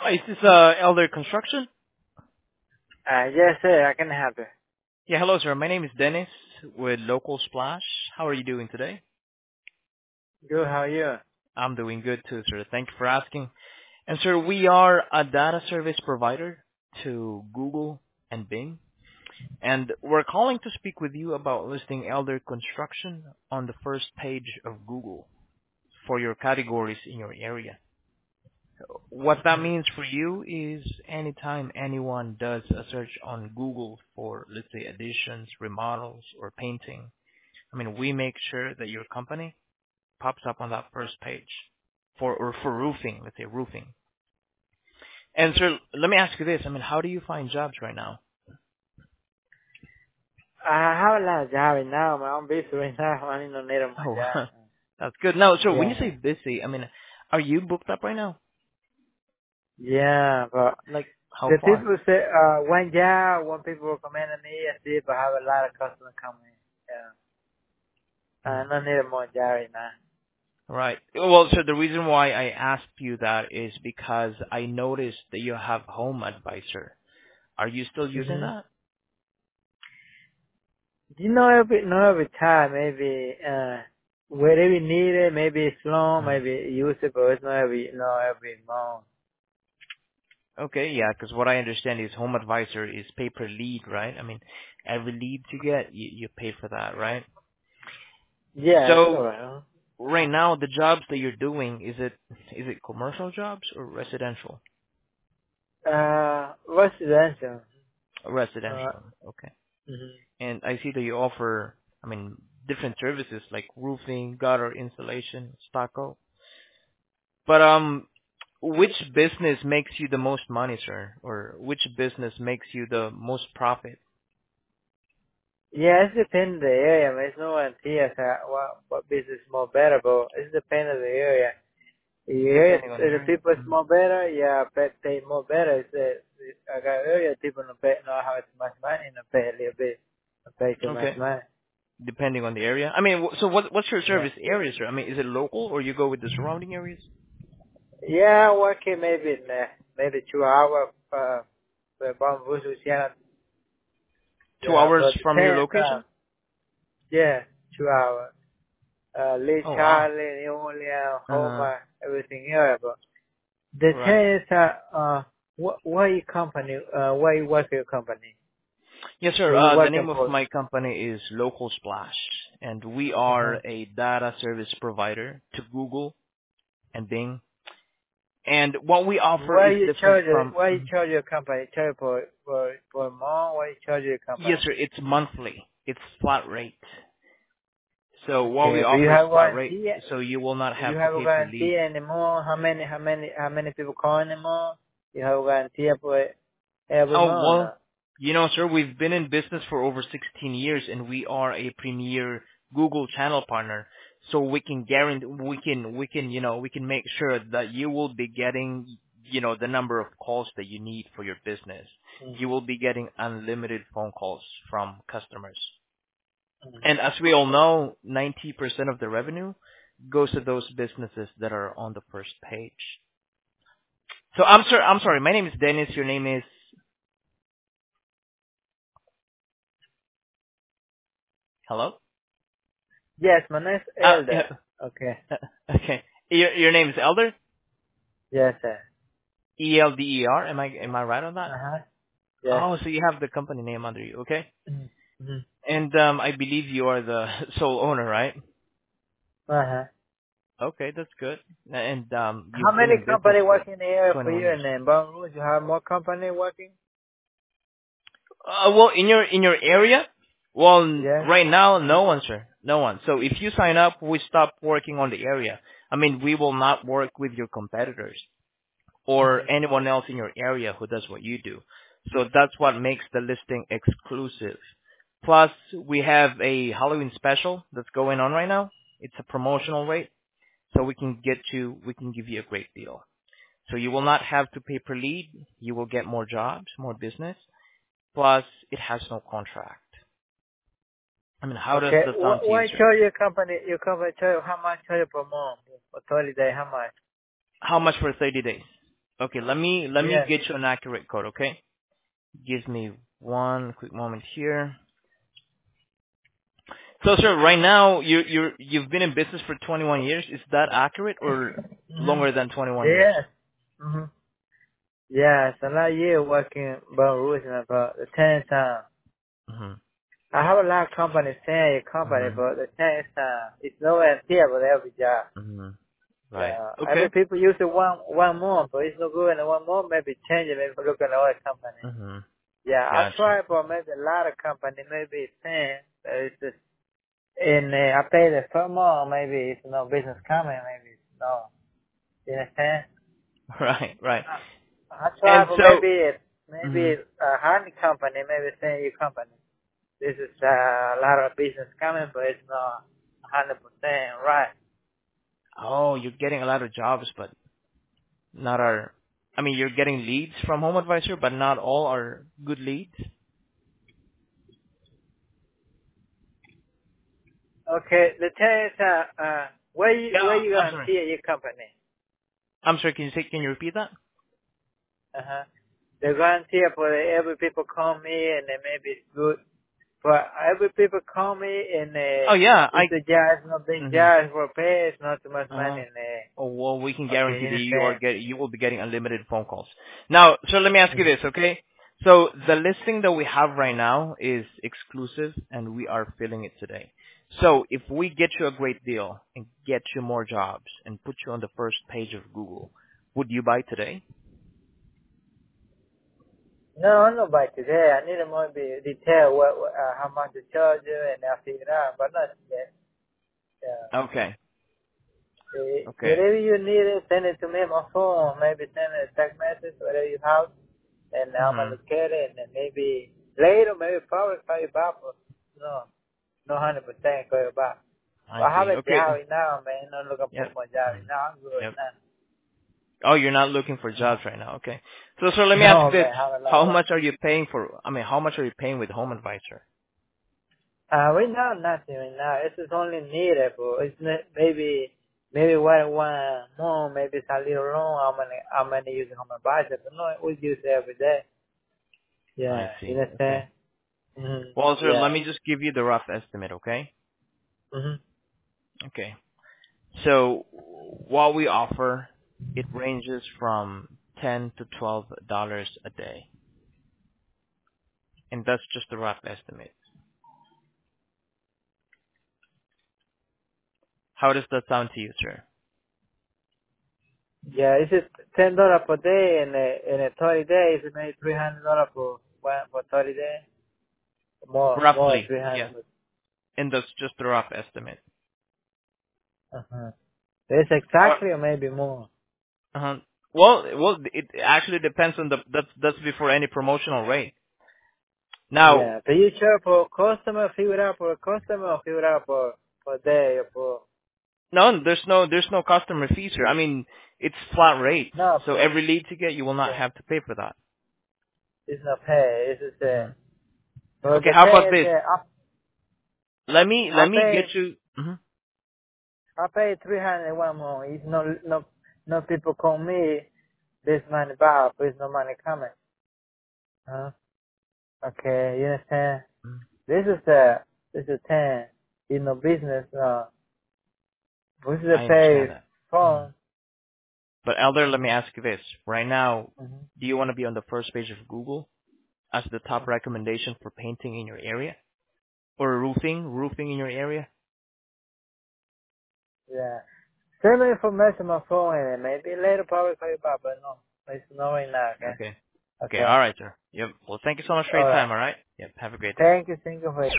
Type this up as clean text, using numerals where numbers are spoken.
Hi, is this Elder Construction? Yes, sir. I can help you. Yeah, hello, sir. My name is Dennis with Local Splash. How are you doing today? Good. How are you? I'm doing good too, sir. Thank you for asking. And sir, we are a data service provider to Google and Bing, and we're calling to speak with you about listing Elder Construction on the first page of Google for your categories in your area. What that means for you is anytime anyone does a search on Google for, let's say, additions, remodels, or painting, I mean, we make sure that your company pops up on that first page for roofing, let's say roofing. And sir, let me ask you this. I mean, how do you find jobs right now? I have a lot of job right now, man. I'm busy right now. I don't need my Oh, job. that's good. Now, sir, when you Yeah. say busy, I mean, are you booked up right now? Yeah, but Like, how the far? people say, one job, one people recommend me, I see, but I have a lot of customers coming. Yeah. I Hmm. don't need more job right now. Right. Well, so the reason why I asked you that is because I noticed that you have Home Advisor. Are you still using Mm-hmm. that? You know, every time, maybe, wherever you need it, maybe it's long, Mhm. maybe use it, but it's not every month. Okay, yeah, because what I understand is Home Advisor is pay per lead, right? I mean, every lead you get, you pay for that, right? Yeah, it's So alright. right now, the jobs that you're doing, is it commercial jobs or residential? Residential. Uh, Residential, okay. mhm. And I see that you offer, I mean, different services like roofing, gutter installation, stucco. But which business makes you the most money, sir? Or which business makes you the most profit? Yeah, it depends on the area. Man. It's no idea what business is more better, but it depends on the area. The area, Depending on the the area. people is Mhm. more better, yeah, pay more better. I got area people don't pay, not have too much money, don't pay a little bit, don't pay too much Okay. money. Depending on the area. I mean, so what's your Yeah. service area, sir? I mean, is it local or you go with the surrounding areas? Yeah, working maybe in, maybe 2 hours, about Louisiana, 2 hours but from your depends, location? yeah, 2 hours. Lee Oh wow. Charlie, New Orleans, Uh, Homer, everything else. But the right. thing is, what your company, where you work for your company? Yes, sir. Where you The working name of for? my company is Local Splash, and we Uh-huh. are a data service provider to Google and Bing. And what we offer is different from. Where you Mhm. charge your company? Charge for more? Where you charge your company? Yes, sir. It's monthly. It's flat rate. So what we Okay. Do you offer is have flat rate, guarantee? so you will not Do you have to have a pay per lead. guarantee anymore? How many people call anymore? You have a guarantee for every Oh, month? well, No? sir, we've been in business for over 16 years and we are a premier Google channel partner. So we can guarantee, we can make sure that you will be getting, the number of calls that you need for your business. You will Mm-hmm. be getting unlimited phone calls from customers. And Mm-hmm. as we all know, 90% of the revenue goes to those businesses that are on the first page. So I'm sorry, my name is Dennis, your name is, hello? Yes, my name's Yeah. Elder. Okay. Okay. Your name is Elder? Yes, sir. ELDER? Am I right on that? Uh-huh. Yes. Oh, so you have the company name under you. Okay. Mm-hmm. And I believe you are the sole owner, right? Uh-huh. Okay, that's good. And How you've been many in business company for working in the area for 21 you years. and then Baton Rouge? You have more company working? Well, in your area, well, Yes. right now, no one, sir, no one. So if you sign up, we stop working on the area. I mean, we will not work with your competitors or Mm-hmm. anyone else in your area who does what you do. So that's what makes the listing exclusive. Plus, we have a Halloween special that's going on right now. It's a promotional rate, so we can give you a great deal. So you will not have to pay per lead. You will get more jobs, more business. Plus, it has no contract. I mean, how does Okay. that sound to you, Why sir? charge your company charge how much charge per month? For 30 days, how much? How much for 30 days? Okay, let me Yes. get you an accurate code, okay? Give me one quick moment here. So, sir, right now you've been in business for 21 years. Is that accurate or Mhm. longer than 21 years? Yes. Mhm. Yes. A lot of years working about roofing about the 10 time. Mhm. I have a lot of companies saying your company, Mhm. but the 10 time it's nowhere near with every job. Mhm. Right. Yeah. Okay. Every people use it one month, but it's no good in one month. Maybe change it. Maybe look at another company. Mhm. Yeah, I Gotcha. tried, but maybe a lot of company, maybe it's 10. It's just, and I pay the per month. Maybe it's no business coming. Maybe it's no. You understand? Right. Right. I try, And but so. maybe Mhm. a honey company, maybe say your company. This is a lot of business coming, but it's not 100% right. Oh, you're getting a lot of jobs, but not our. I mean, you're getting leads from Home Advisor, but not all are good leads. Okay, the thing is, Yeah. where you I'm gonna sorry. see your company? I'm sorry. Can you repeat that? Uh huh. The guarantee for every people call me and then maybe it's good. But every people call me and Oh yeah. it's a job, it's not big Mhm. job for pay, it's not too much money Uh-huh. and Oh, well, we can okay, guarantee you that understand? you will be getting unlimited phone calls. Now, so let me ask you Mhm. this, okay? So the listing that we have right now is exclusive, and we are filling it today. So if we get you a great deal and get you more jobs and put you on the first page of Google, would you buy today? No, I'm not by today. I need a more detail how much to charge you and I'll figure it out, but not today. Yeah. Okay. Okay. Whatever you need it, send it to me on my phone, maybe send a text message, whatever you have. And I'm gonna Mhm. look at it, and then maybe later, maybe probably call you back. But no 100% call you back. But I I have see. a Okay. job right now, man. I'm looking for Yep. my job right Mhm. now. I'm good Yep. now. Oh, you're not looking for jobs right now. Okay. So let me ask you No, this: man, I have a lot how of work. much are you paying for? I mean, how much are you paying with Home Advisor? Right now, nothing right now. It's just only needed, but it's not, maybe one more, maybe it's a little long. I'm gonna use it on my budget, but no, we use it every day. I Yeah, you see. Okay. understand? Mm-hmm. Well, sir, let Yeah. me just give you the rough estimate, okay? Mm-hmm. Okay. So what we offer, it ranges from $10 to $12 a day, and that's just a rough estimate. How does that sound to you, sir? Yeah, it's just $10 per day, and in a 30 days, it made $300 for 30 days. More than Roughly, yeah. 300. And that's just a rough estimate. Uh-huh. It's Uh exactly or maybe more. huh. Well, it actually depends on that's before any promotional rate. Now, Yeah, but you sure for customer, figure it out for a customer, or figure it out for day or for no, there's no customer fees, sir. I mean, it's flat rate. no, So every lead you get, you will not yeah, have to pay for that. it's not pay. It's just Hmm. but Okay, the how thing about is this? I Let me pay get you. Mhm. I pay 300 one more. It's no people call me this money back, but it's no money coming. Huh? Okay, you understand? Mhm. This is 10. In the business, this is a I understand pay that. Mhm. phone. But Elder, let me ask you this. Right now, Mm-hmm. do you want to be on the first page of Google as the top recommendation for painting in your area or roofing in your area? Yeah. Send me information on my phone and maybe later probably call you back, but no. It's not right now, okay? Okay. Okay. Okay. All right, sir. Yep. Well, thank you so much for your Alright. time. All right. Yep. Have a great day. Thank you for